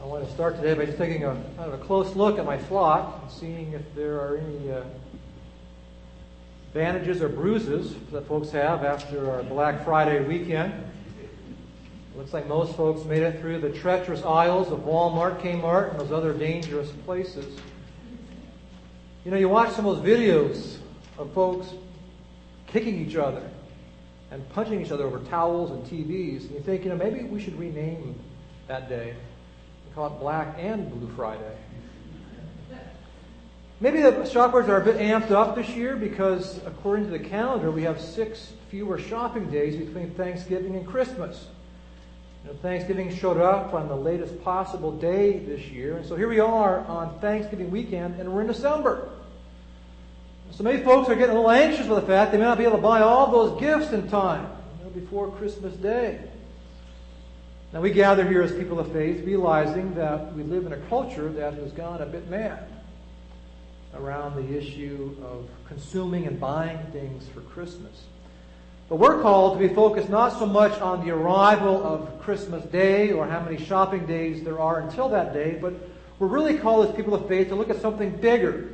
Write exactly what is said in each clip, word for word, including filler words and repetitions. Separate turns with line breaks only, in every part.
want to start today by just taking a kind of a close look at my flock and seeing if there are any uh, bandages or bruises that folks have after our Black Friday weekend. Looks like most folks made it through the treacherous aisles of Walmart, Kmart, and those other dangerous places. You know, you watch some of those videos of folks kicking each other and punching each other over towels and T Vs, and you think, you know, maybe we should rename that day and call it Black and Blue Friday. Maybe the shoppers are a bit amped up this year because, according to the calendar, we have six fewer shopping days between Thanksgiving and Christmas. You know, Thanksgiving showed up on the latest possible day this year, and so here we are on Thanksgiving weekend, and we're in December. So many folks are getting a little anxious with the fact they may not be able to buy all those gifts in time, you know, before Christmas Day. Now, we gather here as people of faith, realizing that we live in a culture that has gone a bit mad around the issue of consuming and buying things for Christmas. But we're called to be focused not so much on the arrival of Christmas Day or how many shopping days there are until that day, but we're really called as people of faith to look at something bigger.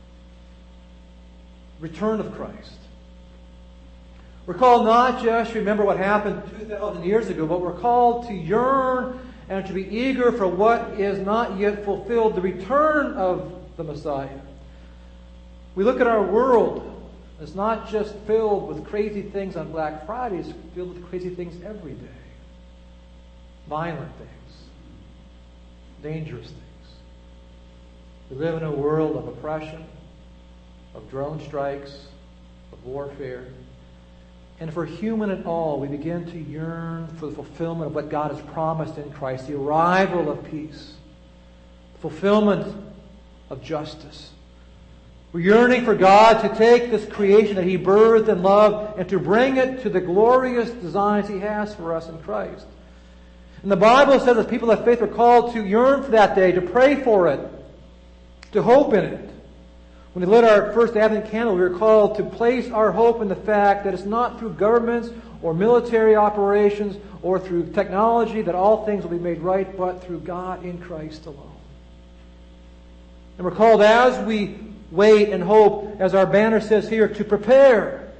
Return of Christ. We're called not just to remember what happened two thousand years ago, but we're called to yearn and to be eager for what is not yet fulfilled, the return of the Messiah. We look at our world. It's not just filled with crazy things on Black Friday, it's filled with crazy things every day. Violent things. Dangerous things. We live in a world of oppression, of drone strikes, of warfare. And if we're human at all, we begin to yearn for the fulfillment of what God has promised in Christ, the arrival of peace, the fulfillment of justice. We're yearning for God to take this creation that He birthed and loved and to bring it to the glorious designs He has for us in Christ. And the Bible says that people of faith are called to yearn for that day, to pray for it, to hope in it. When we lit our first Advent candle, we were called to place our hope in the fact that it's not through governments or military operations or through technology that all things will be made right, but through God in Christ alone. And we're called, as we wait and hope, as our banner says here, to prepare.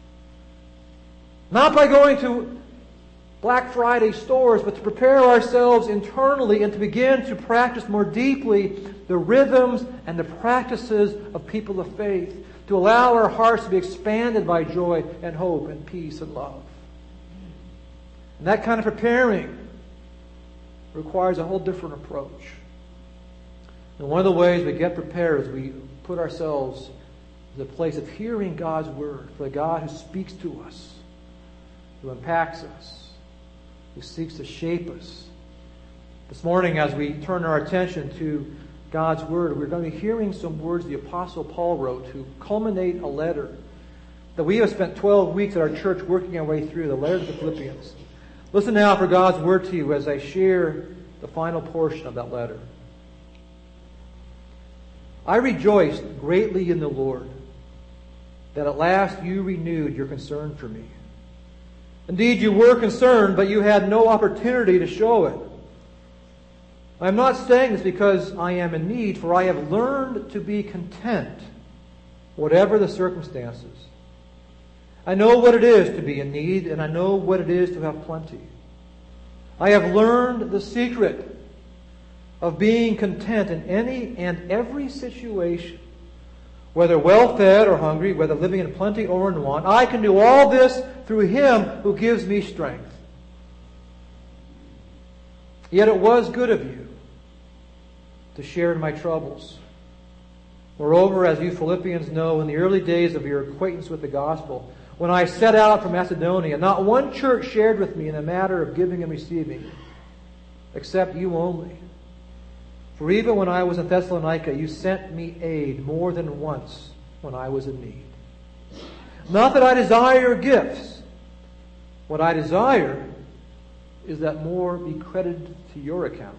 Not by going to Black Friday stores, but to prepare ourselves internally and to begin to practice more deeply the rhythms and the practices of people of faith, to allow our hearts to be expanded by joy and hope and peace and love. And that kind of preparing requires a whole different approach. And one of the ways we get prepared is we put ourselves in the place of hearing God's Word, for the God who speaks to us, who impacts us, who seeks to shape us. This morning, as we turn our attention to God's Word, we're going to be hearing some words the Apostle Paul wrote to culminate a letter that we have spent twelve weeks at our church working our way through, the letter to the Philippians. Listen now for God's Word to you as I share the final portion of that letter. I rejoiced greatly in the Lord that at last you renewed your concern for me. Indeed, you were concerned, but you had no opportunity to show it. I am not saying this because I am in need, for I have learned to be content, whatever the circumstances. I know what it is to be in need, and I know what it is to have plenty. I have learned the secret of being content in any and every situation, whether well-fed or hungry, whether living in plenty or in want. I can do all this through Him who gives me strength. Yet it was good of you to share in my troubles. Moreover, as you Philippians know, in the early days of your acquaintance with the gospel, when I set out from Macedonia, not one church shared with me in the matter of giving and receiving, except you only. For even when I was in Thessalonica, you sent me aid more than once when I was in need. Not that I desire gifts. What I desire is that more be credited to your account.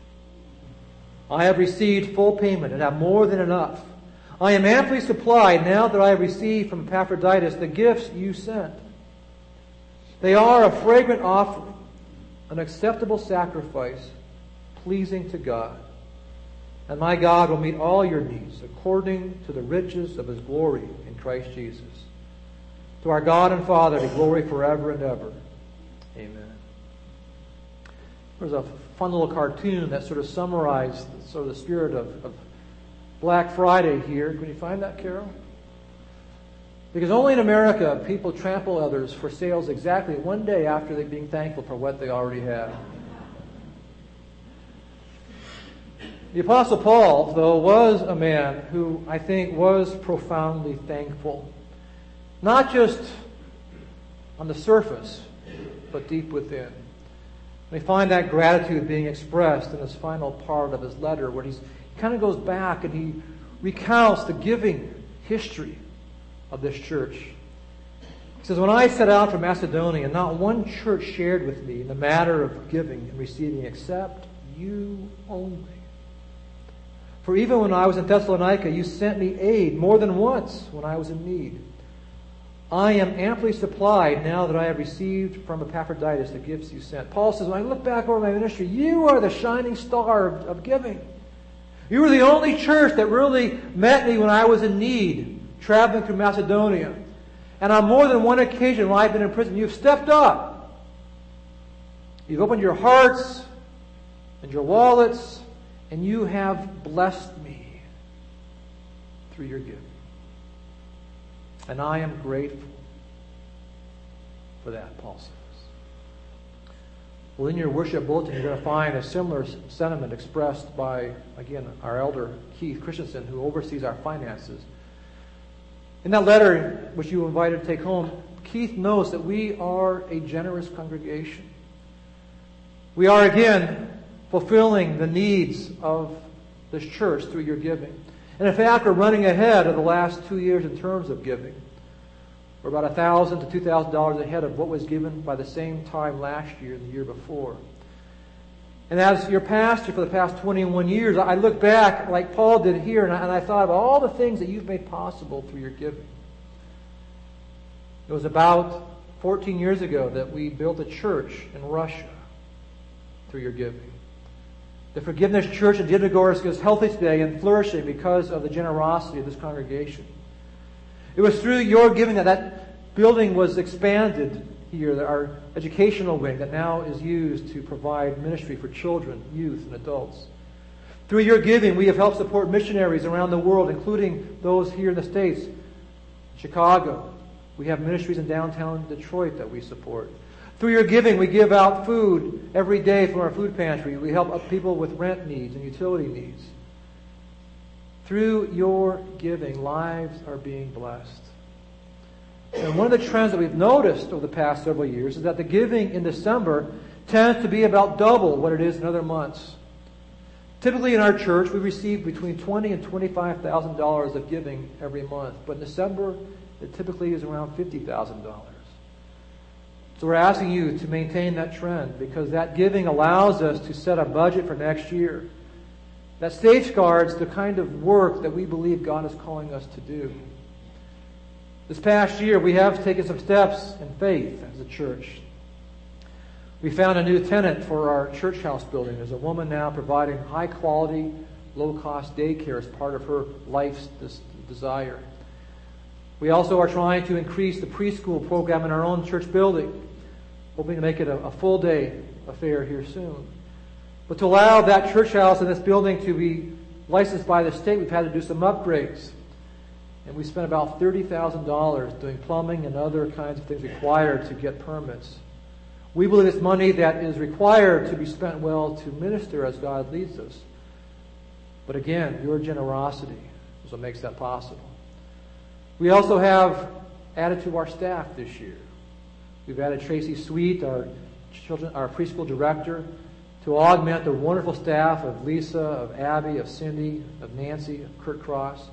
I have received full payment and have more than enough. I am amply supplied now that I have received from Epaphroditus the gifts you sent. They are a fragrant offering, an acceptable sacrifice, pleasing to God. And my God will meet all your needs according to the riches of His glory in Christ Jesus. To our God and Father be glory forever and ever. Amen. There's a fun little cartoon that sort of summarized sort of the spirit of, of Black Friday here. Can you find that, Carol? Because only in America people trample others for sales exactly one day after they being thankful for what they already have. The Apostle Paul, though, was a man who I think was profoundly thankful. Not just on the surface, but deep within. We find that gratitude being expressed in his final part of his letter, where he's, he kind of goes back and he recounts the giving history of this church. He says, when I set out for Macedonia, not one church shared with me in the matter of giving and receiving except you only. For even when I was in Thessalonica, you sent me aid more than once when I was in need. I am amply supplied now that I have received from Epaphroditus the gifts you sent. Paul says, when I look back over my ministry, you are the shining star of, of giving. You were the only church that really met me when I was in need, traveling through Macedonia. And on more than one occasion while I've been in prison, you've stepped up. You've opened your hearts and your wallets, and you have blessed me through your giving. And I am grateful for that, Paul says. Well, in your worship bulletin, you're going to find a similar sentiment expressed by, again, our elder, Keith Christensen, who oversees our finances. In that letter, which you were invited to take home, Keith knows that we are a generous congregation. We are, again, fulfilling the needs of this church through your giving. And in fact, we're running ahead of the last two years in terms of giving. We're about one thousand dollars to two thousand dollars ahead of what was given by the same time last year and the year before. And as your pastor for the past twenty-one years, I look back like Paul did here, and I, and I thought of all the things that you've made possible through your giving. It was about fourteen years ago that we built a church in Russia through your giving. The Forgiveness Church in Divinogorsk is healthy today and flourishing because of the generosity of this congregation. It was through your giving that that building was expanded here, our educational wing that now is used to provide ministry for children, youth, and adults. Through your giving, we have helped support missionaries around the world, including those here in the States, Chicago. We have ministries in downtown Detroit that we support. Through your giving, we give out food every day from our food pantry. We help people with rent needs and utility needs. Through your giving, lives are being blessed. And one of the trends that we've noticed over the past several years is that the giving in December tends to be about double what it is in other months. Typically in our church, we receive between twenty thousand dollars and twenty-five thousand dollars of giving every month. But in December, it typically is around fifty thousand dollars. So we're asking you to maintain that trend, because that giving allows us to set a budget for next year that safeguards the kind of work that we believe God is calling us to do. This past year, we have taken some steps in faith as a church. We found a new tenant for our church house building. There's a woman now providing high-quality, low-cost daycare as part of her life's desire. We also are trying to increase the preschool program in our own church building, hoping to make it a, a full-day affair here soon. But to allow that church house in this building to be licensed by the state, we've had to do some upgrades. And we spent about thirty thousand dollars doing plumbing and other kinds of things required to get permits. We believe it's money that is required to be spent well to minister as God leads us. But again, your generosity is what makes that possible. We also have added to our staff this year. We've added Tracy Sweet, our children, our preschool director, to augment the wonderful staff of Lisa, of Abby, of Cindy, of Nancy, of Kurt Cross.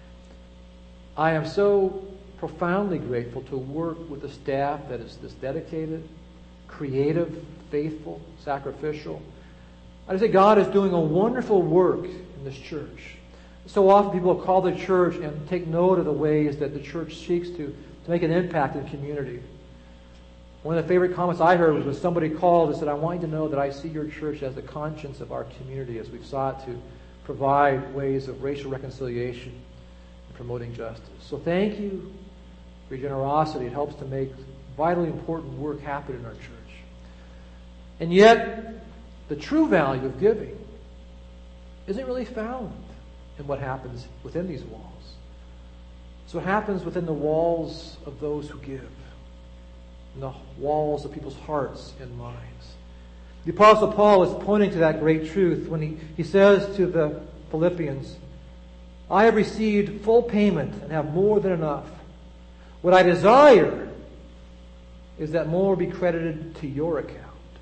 I am so profoundly grateful to work with a staff that is this dedicated, creative, faithful, sacrificial. I just say God is doing a wonderful work in this church. So often people call the church and take note of the ways that the church seeks to, to make an impact in the community. One of the favorite comments I heard was when somebody called and said, I want you to know that I see your church as the conscience of our community as we've sought to provide ways of racial reconciliation and promoting justice. So thank you for your generosity. It helps to make vitally important work happen in our church. And yet, the true value of giving isn't really found in what happens within these walls. It's what happens within the walls of those who give, in the walls of people's hearts and minds. The Apostle Paul is pointing to that great truth when he, he says to the Philippians, I have received full payment and have more than enough. What I desire is that more be credited to your account.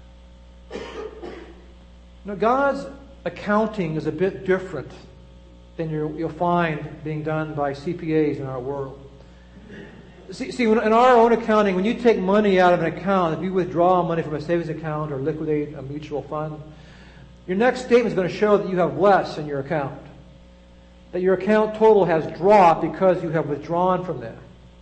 Now, God's accounting is a bit different than you'll find being done by C P As in our world. See, see, in our own accounting, when you take money out of an account, if you withdraw money from a savings account or liquidate a mutual fund, your next statement is going to show that you have less in your account. That your account total has dropped because you have withdrawn from that.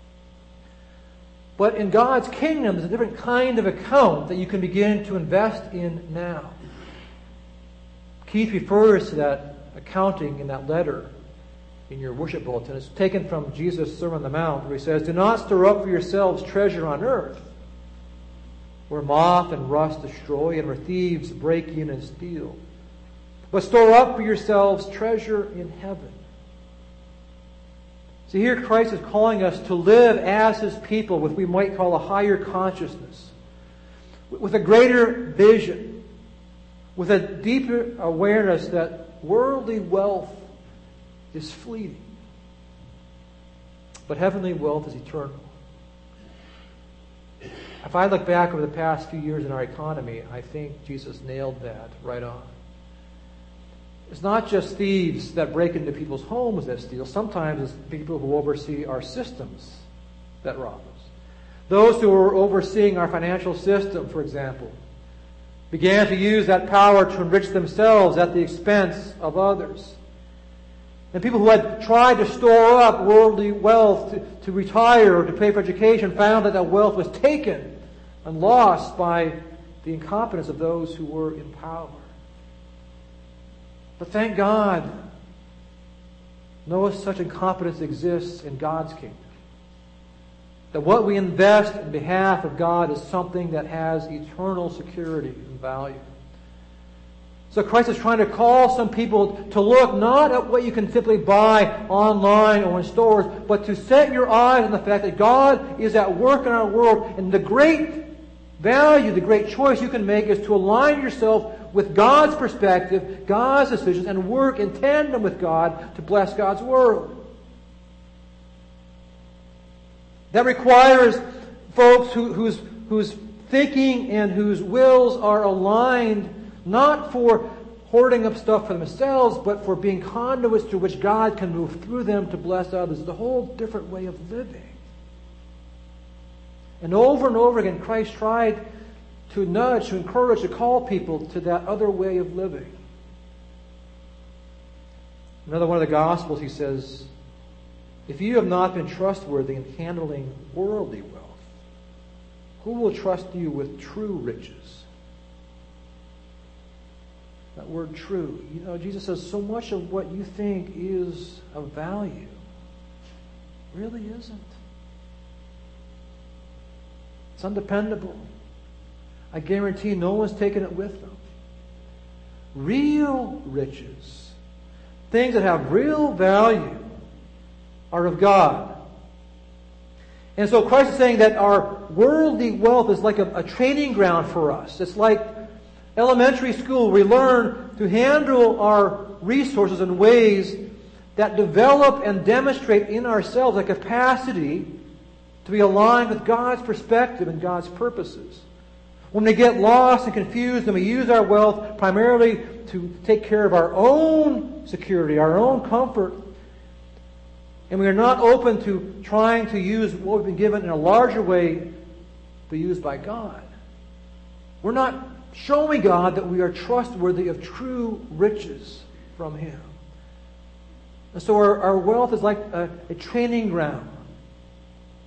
But in God's kingdom, there's a different kind of account that you can begin to invest in now. Keith refers to that accounting in that letter in your worship bulletin. It's taken from Jesus' Sermon on the Mount, where he says, do not store up for yourselves treasure on earth, where moth and rust destroy and where thieves break in and steal. But store up for yourselves treasure in heaven. See, here Christ is calling us to live as His people with what we might call a higher consciousness, with a greater vision, with a deeper awareness that worldly wealth is fleeting, but heavenly wealth is eternal. If I look back over the past few years in our economy, I think Jesus nailed that right on. It's not just thieves that break into people's homes that steal. Sometimes it's people who oversee our systems that rob us. Those who are overseeing our financial system, for example, began to use that power to enrich themselves at the expense of others. And people who had tried to store up worldly wealth to, to retire or to pay for education found that that wealth was taken and lost by the incompetence of those who were in power. But thank God, no such incompetence exists in God's kingdom. That what we invest in behalf of God is something that has eternal security and value. So Christ is trying to call some people to look not at what you can simply buy online or in stores, but to set your eyes on the fact that God is at work in our world, and the great value, the great choice you can make is to align yourself with God's perspective, God's decisions, and work in tandem with God to bless God's world. That requires folks who, whose, whose thinking and whose wills are aligned not for hoarding up stuff for themselves, but for being conduits through which God can move through them to bless others. It's a whole different way of living. And over and over again, Christ tried to nudge, to encourage, to call people to that other way of living. Another one of the Gospels, he says, if you have not been trustworthy in handling worldly wealth, who will trust you with true riches? That word true. You know, Jesus says so much of what you think is of value really isn't. It's undependable. I guarantee no one's taken it with them. Real riches, things that have real value, are of God. And so Christ is saying that our worldly wealth is like a, a training ground for us. It's like elementary school. We learn to handle our resources in ways that develop and demonstrate in ourselves a capacity to be aligned with God's perspective and God's purposes. When we get lost and confused and we use our wealth primarily to take care of our own security, our own comfort, and we are not open to trying to use what we've been given in a larger way to be used by God, we're not showing God that we are trustworthy of true riches from Him. And so our, our wealth is like a, a training ground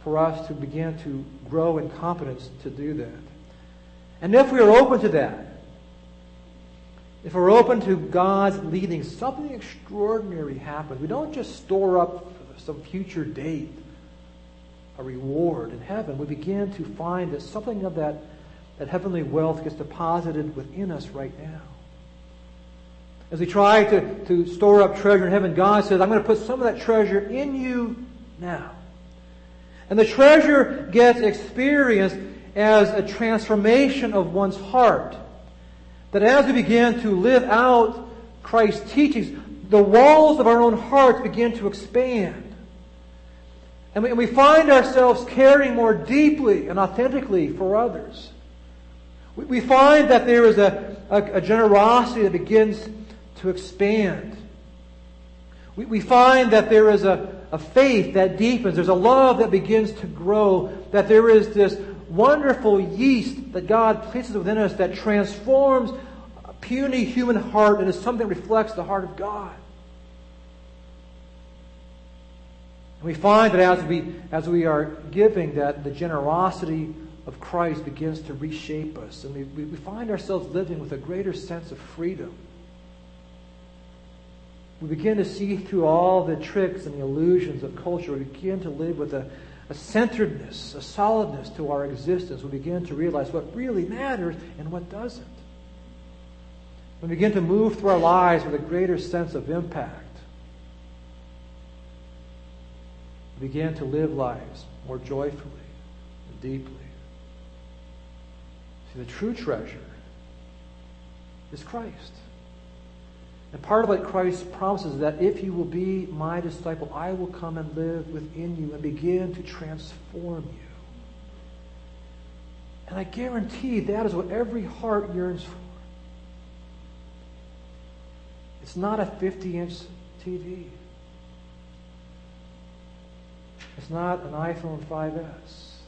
for us to begin to grow in competence to do that. And if we are open to that, if we're open to God's leading, something extraordinary happens. We don't just store up for some future date a reward in heaven. We begin to find that something of that, that heavenly wealth gets deposited within us right now. As we try to, to store up treasure in heaven, God says, I'm going to put some of that treasure in you now. And the treasure gets experienced as a transformation of one's heart. That as we begin to live out Christ's teachings, the walls of our own hearts begin to expand. And we, and we find ourselves caring more deeply and authentically for others. We, we find that there is a, a, a generosity that begins to expand. We, we find that there is a, a faith that deepens. There's a love that begins to grow. That there is this wonderful yeast that God places within us that transforms a puny human heart into something that reflects the heart of God. And we find that as we as we are giving, that the generosity of Christ begins to reshape us, and we, we, we find ourselves living with a greater sense of freedom. We begin to see through all the tricks and the illusions of culture. We begin to live with a A centeredness, a solidness to our existence. We begin to realize what really matters and what doesn't. We begin to move through our lives with a greater sense of impact. We begin to live lives more joyfully and deeply. See, the true treasure is Christ. And part of what Christ promises is that if you will be my disciple, I will come and live within you and begin to transform you. And I guarantee that is what every heart yearns for. It's not a fifty-inch T V. It's not an iPhone five S.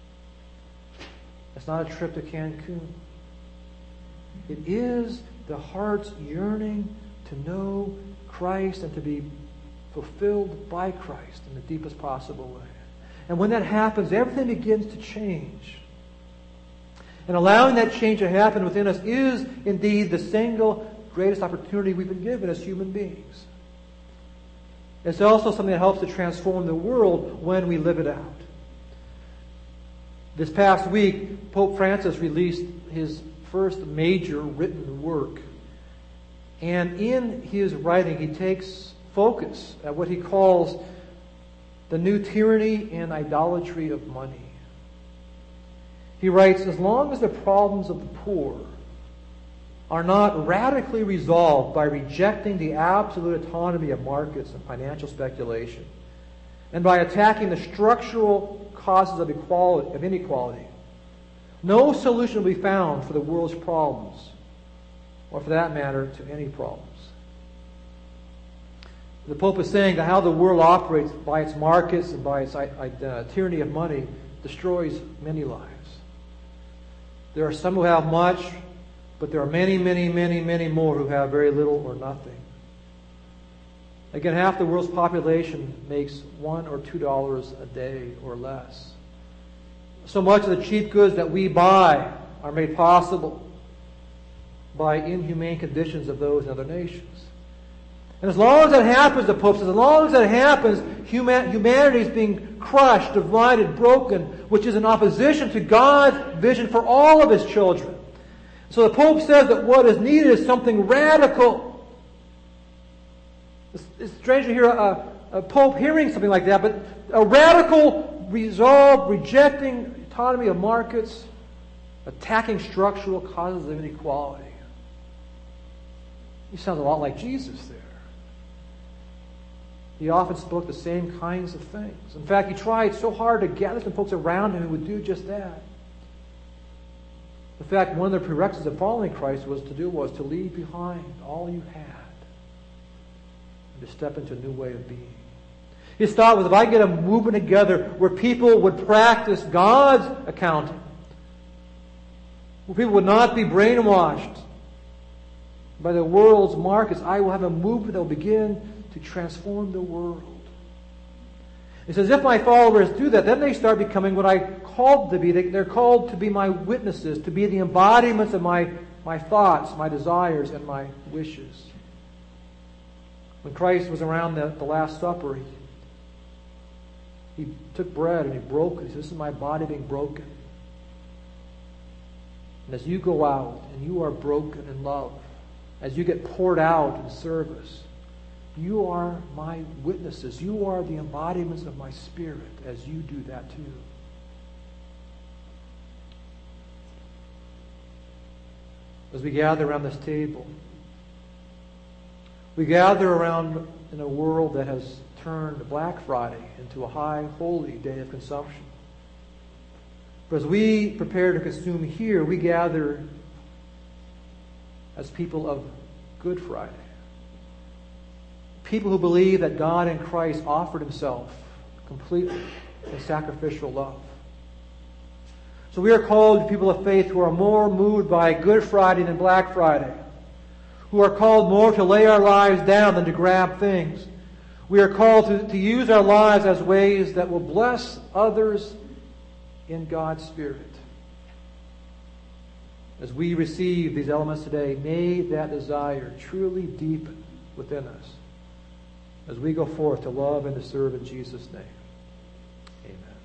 It's not a trip to Cancun. It is the heart's yearning to know Christ and to be fulfilled by Christ in the deepest possible way. And when that happens, everything begins to change. And allowing that change to happen within us is indeed the single greatest opportunity we've been given as human beings. It's also something that helps to transform the world when we live it out. This past week, Pope Francis released his first major written work. And in his writing, he takes focus at what he calls the new tyranny and idolatry of money. He writes, as long as the problems of the poor are not radically resolved by rejecting the absolute autonomy of markets and financial speculation, and by attacking the structural causes of equality, of inequality, no solution will be found for the world's problems, or for that matter, to any problems. The Pope is saying that how the world operates by its markets and by its uh, tyranny of money destroys many lives. There are some who have much, but there are many, many, many, many more who have very little or nothing. Again, half the world's population makes one or two dollars a day or less. So much of the cheap goods that we buy are made possible by inhumane conditions of those in other nations. And as long as that happens, the Pope says, as long as that happens, human, humanity is being crushed, divided, broken, which is in opposition to God's vision for all of His children. So the Pope says that what is needed is something radical. It's, it's strange to hear a, a Pope hearing something like that, but a radical resolve, rejecting autonomy of markets, attacking structural causes of inequality. He sounds a lot like Jesus there. He often spoke the same kinds of things. In fact, he tried so hard to gather some folks around him who would do just that. In fact, one of the prerequisites of following Christ was to do was to leave behind all you had and to step into a new way of being. His thought was, if I get a movement together where people would practice God's accounting, where people would not be brainwashed by the world's markets, I will have a movement that will begin to transform the world. He says, if my followers do that, then they start becoming what I called to be. They, they're called to be my witnesses, to be the embodiments of my, my thoughts, my desires, and my wishes. When Christ was around the, the Last Supper, he, he took bread and he broke it. He said, this is my body being broken. And as you go out and you are broken in love, as you get poured out in service, you are my witnesses. You are the embodiments of my Spirit as you do that too. As we gather around this table, we gather around in a world that has turned Black Friday into a high holy day of consumption. But as we prepare to consume here, we gather as people of Good Friday. People who believe that God in Christ offered himself completely in sacrificial love. So we are called people of faith who are more moved by Good Friday than Black Friday. Who are called more to lay our lives down than to grab things. We are called to, to use our lives as ways that will bless others in God's Spirit. As we receive these elements today, may that desire truly deepen within us as we go forth to love and to serve in Jesus' name. Amen.